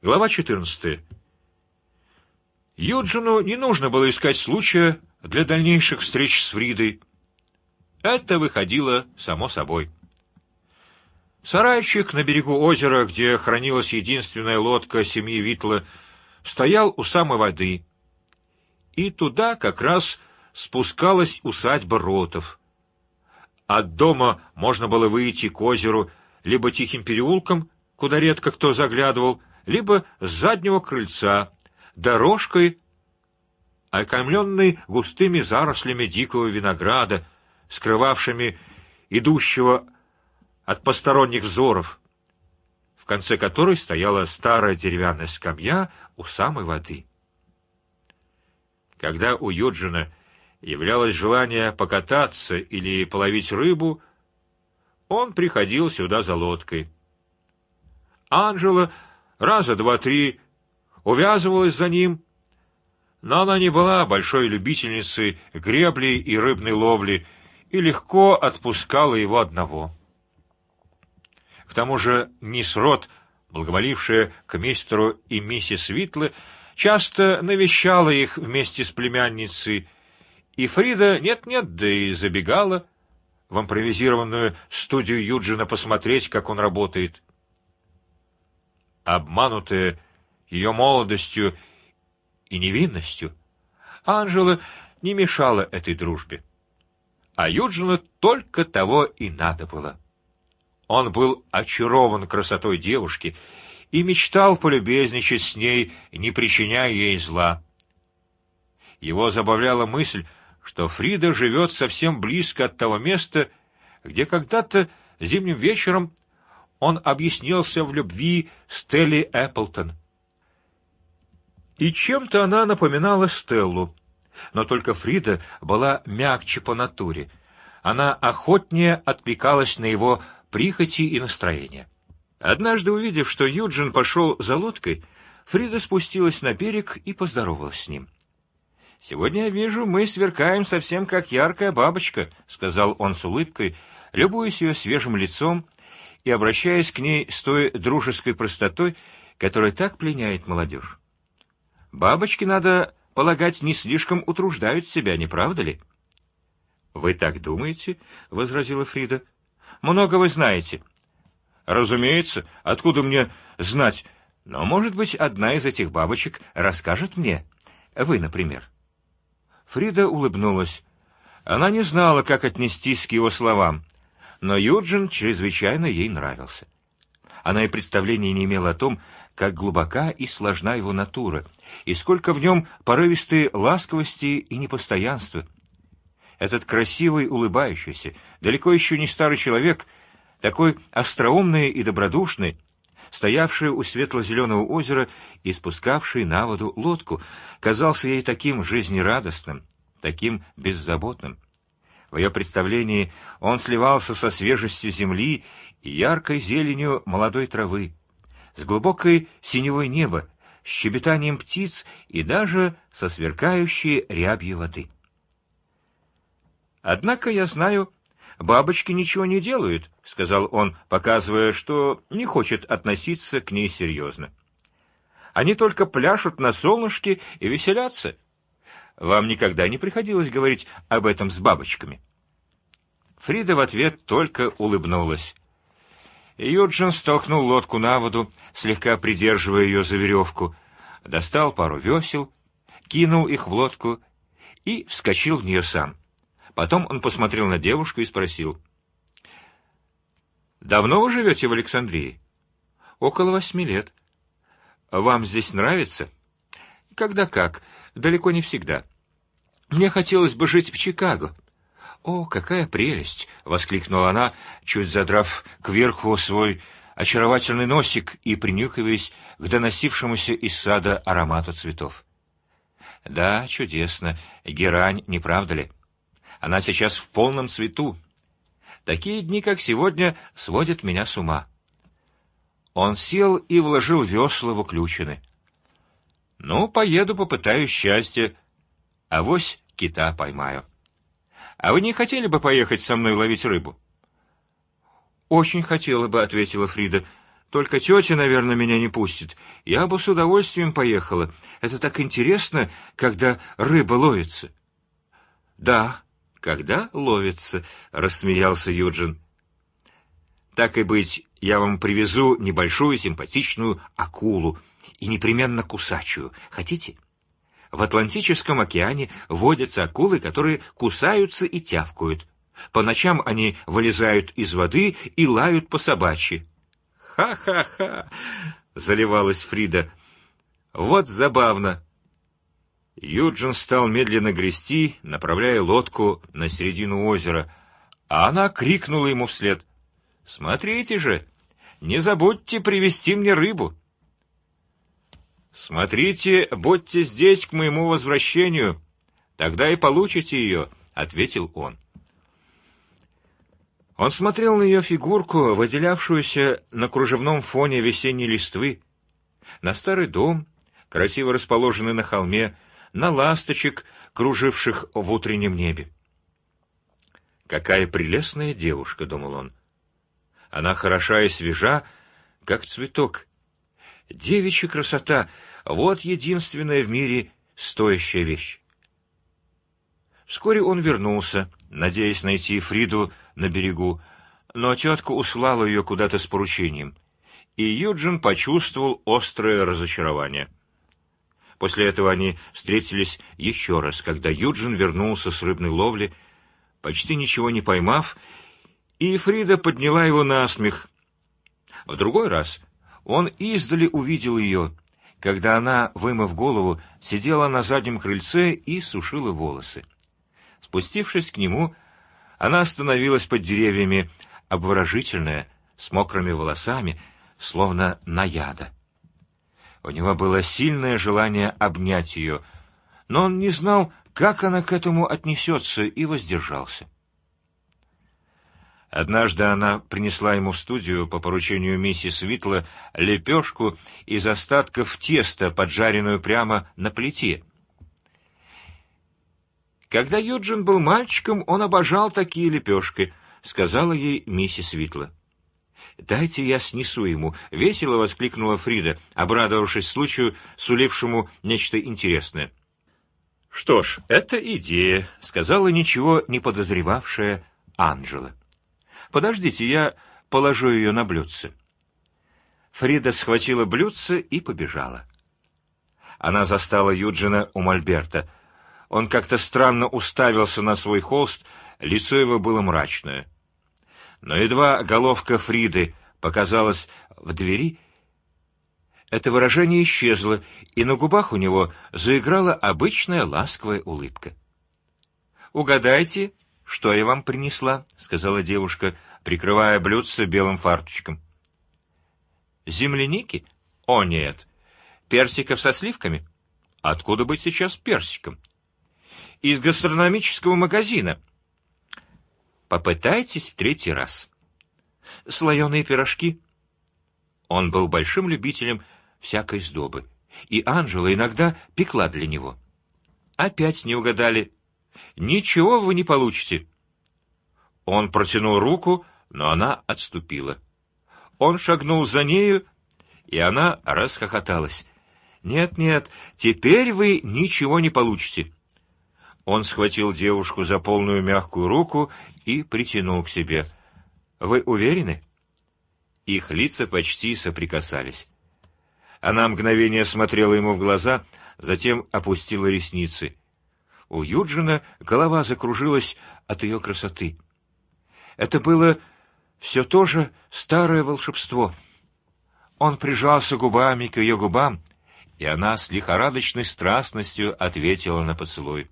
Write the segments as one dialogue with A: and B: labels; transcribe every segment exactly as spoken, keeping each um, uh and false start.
A: Глава четырнадцатая. Юджину не нужно было искать случая для дальнейших встреч с Фридой. Это выходило само собой. Сарайчик на берегу озера, где хранилась единственная лодка семьи Витла, стоял у самой воды, и туда как раз спускалась усадьба Ротов. От дома можно было выйти к озеру либо тихим переулком, куда редко кто заглядывал, либо с заднего крыльца дорожкой, окаймленной густыми зарослями дикого винограда, скрывавшими идущего от посторонних взоров, в конце которой стояла старая деревянная скамья у самой воды. Когда у Юджина являлось желание покататься или половить рыбу, он приходил сюда за лодкой. Анжела раза два-три увязывалась за ним, но она не была большой любительницей гребли и рыбной ловли и легко отпускала его одного. К тому же мисс Рот, благоволившая к мистеру и миссис Витле, часто навещала их вместе с племянницей, и Фрида нет-нет, да и забегала в импровизированную студию Юджина посмотреть, как он работает. Обманутая ее молодостью и невинностью, Анжела не мешала этой дружбе, а Юджину только того и надо было. Он был очарован красотой девушки и мечтал полюбезничать с ней, не причиняя ей зла. Его забавляла мысль, что Фрида живет совсем близко от того места, где когда-то зимним вечером он объяснился в любви Стелле Эпплтон. И чем-то она напоминала Стеллу, но только Фрида была мягче по натуре. Она охотнее откликалась на его прихоти и настроения. Однажды, увидев, что Юджин пошел за лодкой, Фрида спустилась на берег и поздоровалась с ним. «Сегодня, я вижу, мы сверкаем совсем как яркая бабочка», — сказал он с улыбкой, любуясь ее свежим лицом и обращаясь к ней с той дружеской простотой, которая так пленяет молодежь. «Бабочки, надо полагать, не слишком утруждают себя, не правда ли?» «Вы так думаете?» — возразила Фрида. «Много вы знаете». «Разумеется, откуда мне знать? Но, может быть, одна из этих бабочек расскажет мне. Вы, например». Фрида улыбнулась. Она не знала, как отнестись к его словам, но Юджин чрезвычайно ей нравился. Она и представления не имела о том, как глубока и сложна его натура, и сколько в нем порывистой ласковости и непостоянства. Этот красивый, улыбающийся, далеко еще не старый человек, такой остроумный и добродушный, стоявший у светло-зеленого озера и спускавший на воду лодку, казался ей таким жизнерадостным, таким беззаботным. В ее представлении он сливался со свежестью земли и яркой зеленью молодой травы, с глубокой синевой неба, с щебетанием птиц и даже со сверкающей рябью воды. «Однако я знаю, бабочки ничего не делают», — сказал он, показывая, что не хочет относиться к ней серьезно. «Они только пляшут на солнышке и веселятся. Вам никогда не приходилось говорить об этом с бабочками?» Фрида в ответ только улыбнулась. Юджин столкнул лодку на воду, слегка придерживая ее за веревку, достал пару весел, кинул их в лодку и вскочил в нее сам. Потом он посмотрел на девушку и спросил: «Давно вы живете в Александрии?» «Около восьми лет». «Вам здесь нравится?» «Когда как, далеко не всегда. Мне хотелось бы жить в Чикаго». «О, какая прелесть!» — воскликнула она, чуть задрав кверху свой очаровательный носик и принюхиваясь к доносившемуся из сада аромату цветов. «Да, чудесно. Герань, не правда ли? Она сейчас в полном цвету. Такие дни, как сегодня, сводят меня с ума». Он сел и вложил весла в уключины. «Ну, поеду, попытаюсь счастья. Авось кита поймаю. А вы не хотели бы поехать со мной ловить рыбу?» «Очень хотела бы», — ответила Фрида. Только тетя, наверное, меня не пустит. Я бы с удовольствием поехала. Это так интересно, когда рыба ловится. Да, когда ловится, рассмеялся Юджин. Так и быть, я вам привезу небольшую симпатичную акулу и непременно кусачую. Хотите? В Атлантическом океане водятся акулы, которые кусаются и тявкают. По ночам они вылезают из воды и лают по собачьи. Ха-ха-ха! Заливалась Фрида. Вот забавно. Юджин стал медленно грести, направляя лодку на середину озера, а она крикнула ему вслед: «Смотрите же, не забудьте привезти мне рыбу». «Смотрите, будьте здесь к моему возвращению, тогда и получите ее», — ответил он. Он смотрел на ее фигурку, выделявшуюся на кружевном фоне весенней листвы, на старый дом, красиво расположенный на холме, на ласточек, круживших в утреннем небе. «Какая прелестная девушка», — думал он. «Она хороша и свежа, как цветок. Девичья красота — вот единственная в мире стоящая вещь». Вскоре он вернулся, надеясь найти Фриду на берегу, но тетка услала ее куда-то с поручением, и Юджин почувствовал острое разочарование. После этого они встретились еще раз, когда Юджин вернулся с рыбной ловли, почти ничего не поймав, и Фрида подняла его на смех. В другой раз он издали увидел ее, когда она, вымыв голову, сидела на заднем крыльце и сушила волосы. Спустившись к нему, она остановилась под деревьями, обворожительная, с мокрыми волосами, словно наяда. У него было сильное желание обнять ее, но он не знал, как она к этому отнесется, и воздержался. Однажды она принесла ему в студию по поручению миссис Уитла лепешку из остатков теста, поджаренную прямо на плите. Когда Юджин был мальчиком, он обожал такие лепешки, сказала ей миссис Уитла. «Дайте я снесу ему», — весело воскликнула Фрида, обрадовавшись случаю, сулившему нечто интересное. «Что ж, это идея», — сказала ничего не подозревавшая Анжела. «Подождите, я положу ее на блюдце». Фрида схватила блюдце и побежала. Она застала Юджина у мольберта. Он как-то странно уставился на свой холст, лицо его было мрачное. Но едва головка Фриды показалась в двери, это выражение исчезло, и на губах у него заиграла обычная ласковая улыбка. «Угадайте, что я вам принесла», — сказала девушка, прикрывая блюдце белым фарточком. «Земляники? О нет. Персиков со сливками? Откуда быть сейчас персиком? Из гастрономического магазина. Попытайтесь в третий раз. Слоеные пирожки». Он был большим любителем всякой сдобы, и Анжела иногда пекла для него. Опять не угадали. Ничего вы не получите. Он протянул руку, но она отступила. Он шагнул за нею, и она расхохоталась. Нет, нет, теперь вы ничего не получите. Он схватил девушку за полную мягкую руку и притянул к себе. Вы уверены? Их лица почти соприкасались. Она мгновение смотрела ему в глаза, затем опустила ресницы. У Юджина голова закружилась от ее красоты. Это было все то же старое волшебство. Он прижался губами к ее губам, и она с лихорадочной страстностью ответила на поцелуй.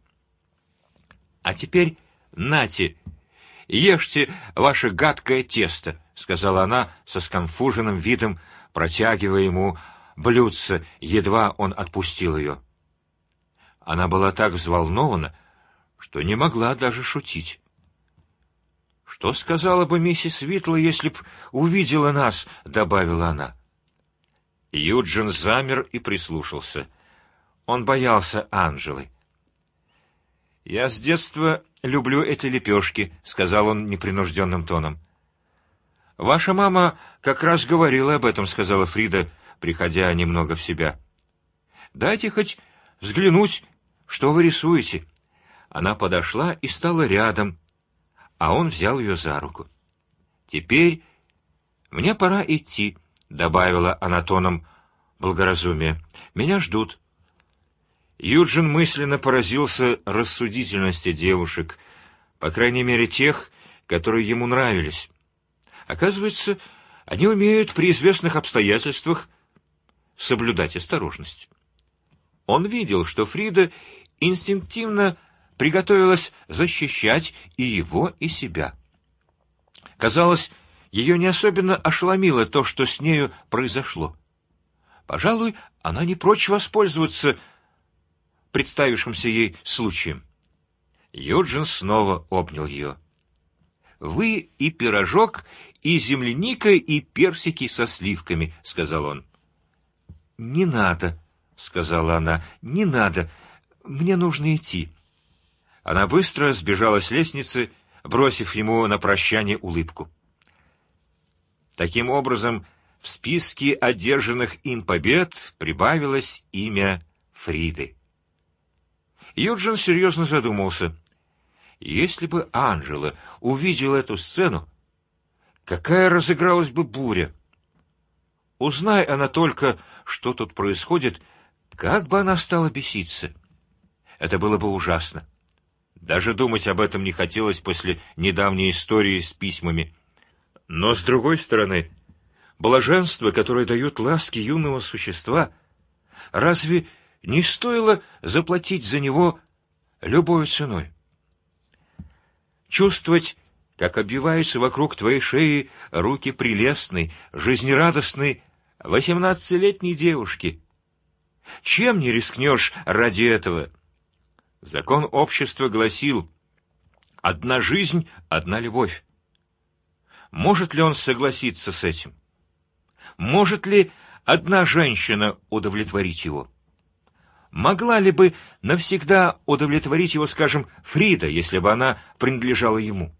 A: А теперь нате, ешьте ваше гадкое тесто, сказала она со сконфуженным видом, протягивая ему блюдце, едва он отпустил ее. Она была так взволнована, что не могла даже шутить. Что сказала бы миссис Уитла, если б увидела нас, добавила она. Юджин замер и прислушался. Он боялся Анжелы. Я с детства люблю эти лепешки, сказал он непринужденным тоном. Ваша мама как раз говорила об этом, сказала Фрида, приходя немного в себя. Дайте хоть взглянуть, что вы рисуете. Она подошла и стала рядом, а он взял ее за руку. Теперь мне пора идти, добавила она тоном благоразумия. Меня ждут. Юджин мысленно поразился рассудительности девушек, по крайней мере тех, которые ему нравились. Оказывается, они умеют при известных обстоятельствах соблюдать осторожность. Он видел, что Фрида инстинктивно приготовилась защищать и его, и себя. Казалось, ее не особенно ошеломило то, что с нею произошло. Пожалуй, она не прочь воспользоваться представившимся ей случаем. Юджин снова обнял ее. Вы и пирожок, и земляника, и персики со сливками, сказал он. Не надо, сказала она, не надо, мне нужно идти. Она быстро сбежала с лестницы, бросив ему на прощание улыбку. Таким образом, в списке одержанных им побед прибавилось имя Фриды. Юджин серьезно задумался. Если бы Анжела увидела эту сцену, какая разыгралась бы буря! Узнай она только, что тут происходит, как бы она стала беситься. Это было бы ужасно. Даже думать об этом не хотелось после недавней истории с письмами. Но с другой стороны, блаженство, которое дают ласки юного существа, разве не стоило заплатить за него любой ценой? Чувствовать, как обвиваются вокруг твоей шеи руки прелестной, жизнерадостной восемнадцатилетней девушки. Чем не рискнешь ради этого? Закон общества гласил: одна жизнь, одна любовь. Может ли он согласиться с этим? Может ли одна женщина удовлетворить его? Могла ли бы навсегда удовлетворить его, скажем, Фрида, если бы она принадлежала ему?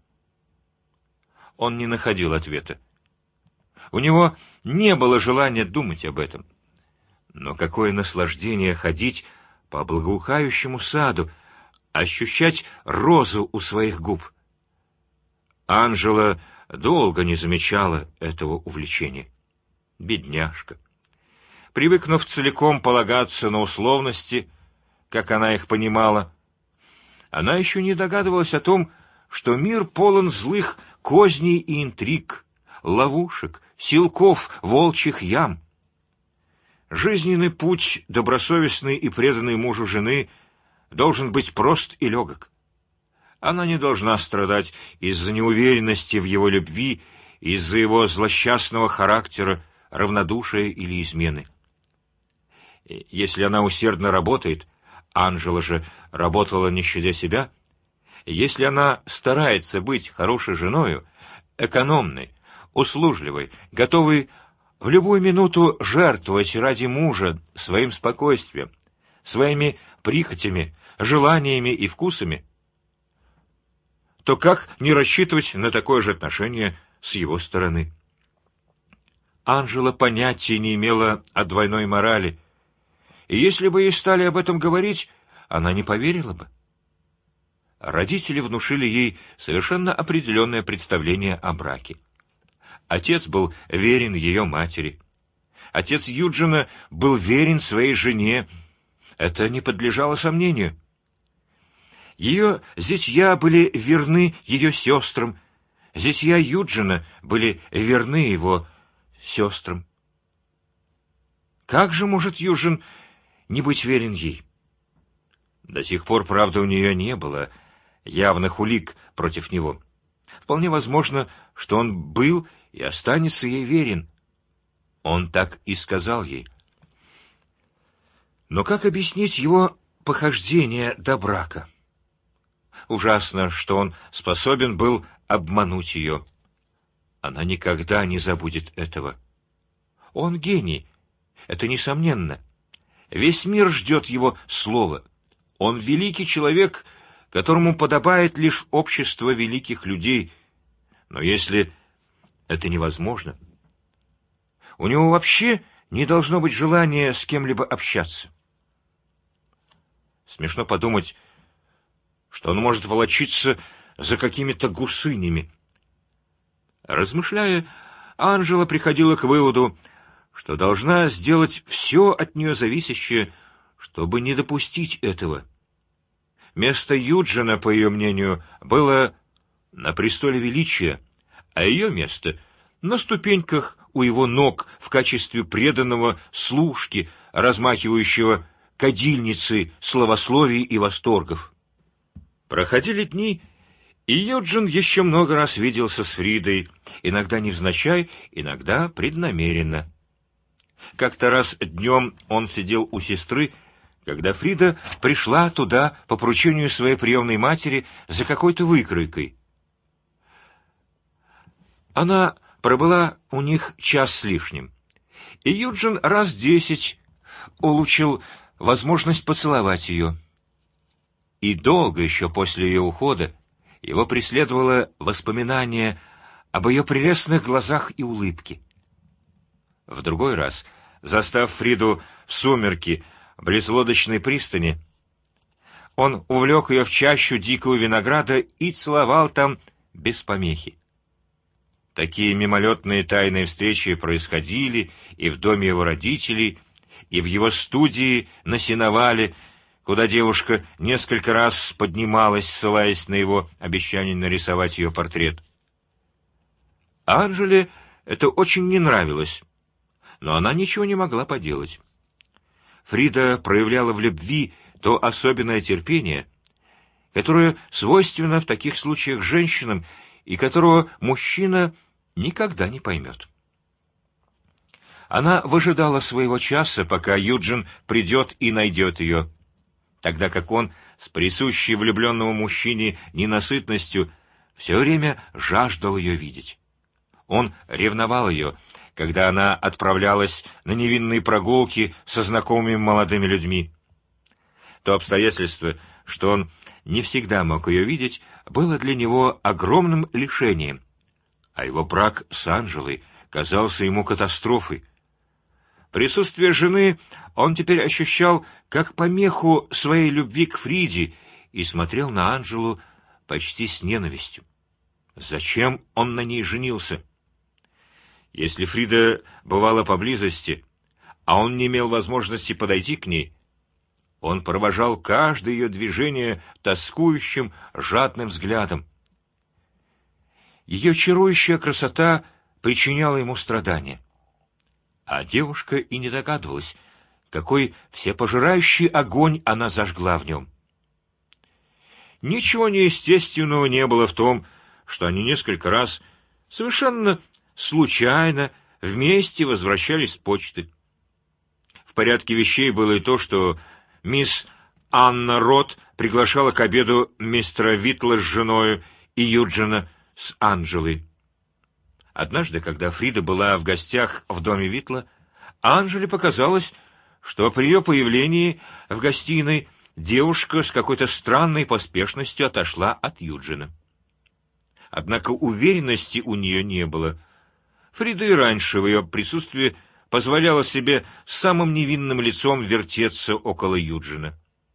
A: Он не находил ответа. У него не было желания думать об этом. Но какое наслаждение ходить по благоухающему саду, ощущать розу у своих губ. Анжела долго не замечала этого увлечения. Бедняжка. Привыкнув целиком полагаться на условности, как она их понимала, она еще не догадывалась о том, что мир полон злых козней и интриг, ловушек, силков, волчьих ям. Жизненный путь добросовестной и преданной мужу жены должен быть прост и легок. Она не должна страдать из-за неуверенности в его любви, из-за его злосчастного характера, равнодушия или измены. Если она усердно работает, Анжела же работала не щадя себя, если она старается быть хорошей женою, экономной, услужливой, готовой в любую минуту жертвовать ради мужа своим спокойствием, своими прихотями, желаниями и вкусами, то как не рассчитывать на такое же отношение с его стороны? Анжела понятия не имела о двойной морали, и если бы ей стали об этом говорить, она не поверила бы. Родители внушили ей совершенно определенное представление о браке. Отец был верен ее матери. Отец Юджина был верен своей жене. Это не подлежало сомнению. Ее зятья были верны ее сестрам. Зятья Юджина были верны его сестрам. Как же может Юджин не быть верен ей? До сих пор, правда, у нее не было явных улик против него. Вполне возможно, что он был и останется ей верен. Он так и сказал ей. Но как объяснить его похождение до брака? Ужасно, что он способен был обмануть ее. Она никогда не забудет этого. Он гений, это несомненно. Весь мир ждет его слова. Он великий человек, которому подобает лишь общество великих людей. Но если это невозможно. У него вообще не должно быть желания с кем-либо общаться. Смешно подумать, что он может волочиться за какими-то гусынями. Размышляя, Анжела приходила к выводу, что должна сделать все от нее зависящее, чтобы не допустить этого. Место Юджина, по ее мнению, было на престоле величия, а ее место на ступеньках у его ног в качестве преданного служки, размахивающего кадильницей славословий и восторгов. Проходили дни, и Юджин еще много раз виделся с Фридой, иногда невзначай, иногда преднамеренно. Как-то раз днем он сидел у сестры, когда Фрида пришла туда по поручению своей приемной матери за какой-то выкройкой. Она пробыла у них час с лишним, и Юджин раз десять улучил возможность поцеловать ее. И долго еще после ее ухода его преследовало воспоминание об ее прелестных глазах и улыбке. В другой раз, застав Фриду в сумерки близ лодочной пристани, он увлек ее в чащу дикого винограда и целовал там без помехи. Такие мимолетные тайные встречи происходили и в доме его родителей, и в его студии на сеновале, куда девушка несколько раз поднималась, ссылаясь на его обещание нарисовать ее портрет. Анжеле это очень не нравилось, но она ничего не могла поделать. Фрида проявляла в любви то особенное терпение, которое свойственно в таких случаях женщинам и которого мужчина никогда не поймет. Она выжидала своего часа, пока Юджин придет и найдет ее, тогда как он с присущей влюбленному мужчине ненасытностью все время жаждал ее видеть. Он ревновал ее, когда она отправлялась на невинные прогулки со знакомыми молодыми людьми. То обстоятельство, что он не всегда мог ее видеть, было для него огромным лишением, а его брак с Анжелой казался ему катастрофой. Присутствие жены он теперь ощущал как помеху своей любви к Фриде и смотрел на Анжелу почти с ненавистью. Зачем он на ней женился? Если Фрида бывала поблизости, а он не имел возможности подойти к ней, он провожал каждое ее движение тоскующим, жадным взглядом. Ее чарующая красота причиняла ему страдания, а девушка и не догадывалась, какой всепожирающий огонь она зажгла в нем. Ничего неестественного не было в том, что они несколько раз совершенно случайно вместе возвращались с почты. В порядке вещей было и то, что мисс Анна Рот приглашала к обеду мистера Витла с женой и Юджина с Анжелой. Однажды, когда Фрида была в гостях в доме Витла, Анжеле показалось, что при ее появлении в гостиной девушка с какой-то странной поспешностью отошла от Юджина. Однако уверенности у нее не было. Фрида и раньше в ее присутствии позволяла себе самым невинным лицом вертеться около Юджина.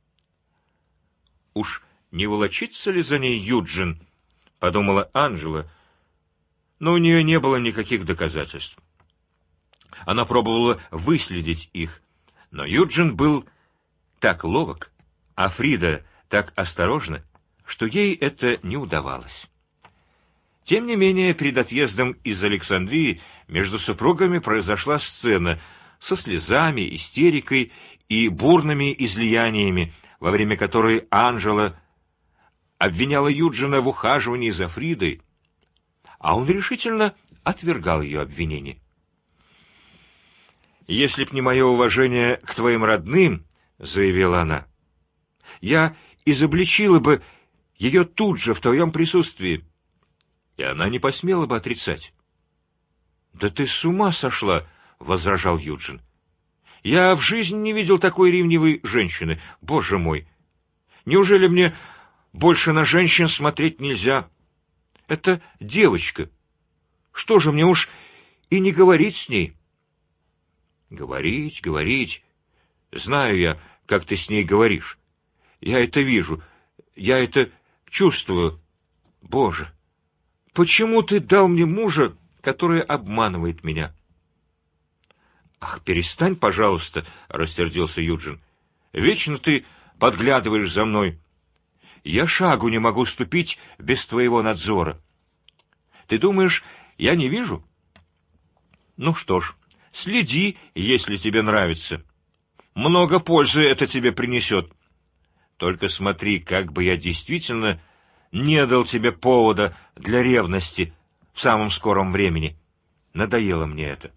A: Уж не волочится ли за ней Юджин, подумала Анжела, но у нее не было никаких доказательств. Она пробовала выследить их, но Юджин был так ловок, а Фрида так осторожна, что ей это не удавалось. Тем не менее, перед отъездом из Александрии между супругами произошла сцена со слезами, истерикой и бурными излияниями, во время которой Анжела обвиняла Юджина в ухаживании за Фридой, а он решительно отвергал ее обвинения. «Если б не мое уважение к твоим родным, — заявила она, — я изобличила бы ее тут же в твоем присутствии, и она не посмела бы отрицать». «Да ты с ума сошла!» — возражал Юджин. «Я в жизни не видел такой ревнивой женщины. Боже мой! Неужели мне больше на женщин смотреть нельзя? Это девочка. Что же мне уж и не говорить с ней? Говорить, говорить. Знаю я, как ты с ней говоришь. Я это вижу, я это чувствую. Боже, почему ты дал мне мужа, который обманывает меня? Ах, перестань, пожалуйста, рассердился Юджин. Вечно ты подглядываешь за мной. Я шагу не могу ступить без твоего надзора. Ты думаешь, я не вижу? Ну что ж, следи, если тебе нравится. Много пользы это тебе принесет. Только смотри, как бы я действительно не дал тебе повода для ревности в самом скором времени. Надоело мне это.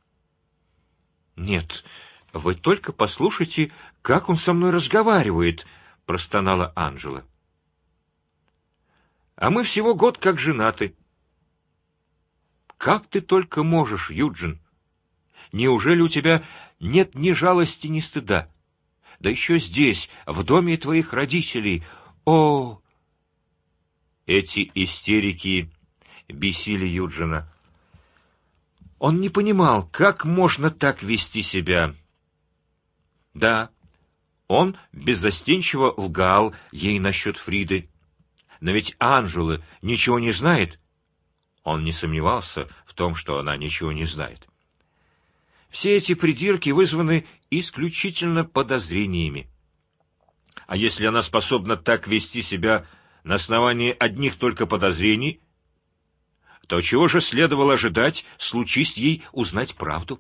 A: Нет, вы только послушайте, как он со мной разговаривает, простонала Анжела. А мы всего год как женаты. Как ты только можешь, Юджин? Неужели у тебя нет ни жалости, ни стыда? Да еще здесь, в доме твоих родителей. О! Эти истерики бесили Юджина. Он не понимал, как можно так вести себя. Да, он беззастенчиво лгал ей насчет Фриды, но ведь Анжела ничего не знает. Он не сомневался в том, что она ничего не знает. Все эти придирки вызваны исключительно подозрениями. А если она способна так вести себя на основании одних только подозрений, то чего же следовало ожидать, случись ей узнать правду?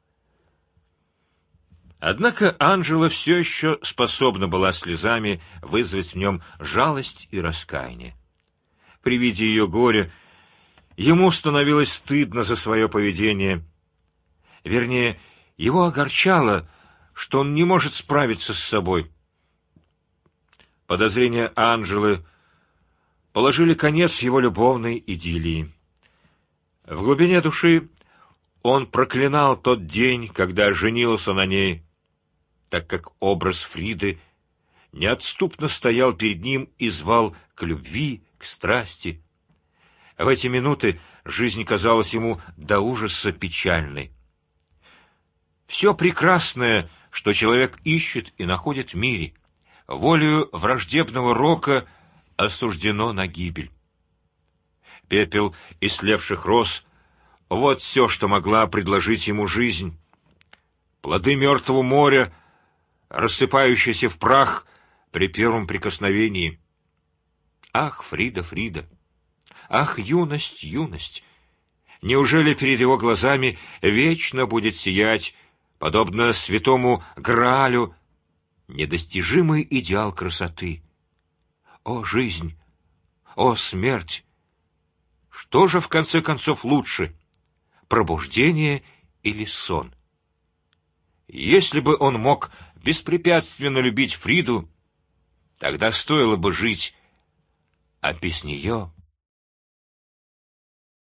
A: Однако Анжела все еще способна была слезами вызвать в нем жалость и раскаяние. При виде ее горя ему становилось стыдно за свое поведение. Вернее, его огорчало, что он не может справиться с собой. Подозрения Анжелы положили конец его любовной идиллии. В глубине души он проклинал тот день, когда женился на ней, так как образ Фриды неотступно стоял перед ним и звал к любви, к страсти. В эти минуты жизнь казалась ему до ужаса печальной. Все прекрасное, что человек ищет и находит в мире, волею враждебного рока осуждено на гибель. Пепел истлевших роз — вот все, что могла предложить ему жизнь. Плоды мертвого моря, рассыпающиеся в прах при первом прикосновении. Ах, Фрида, Фрида! Ах, юность, юность! Неужели перед его глазами вечно будет сиять, подобно святому Граалю, недостижимый идеал красоты? О, жизнь! О, смерть! Что же в конце концов лучше, пробуждение или сон? Если бы он мог беспрепятственно любить Фриду, тогда стоило бы жить, а без нее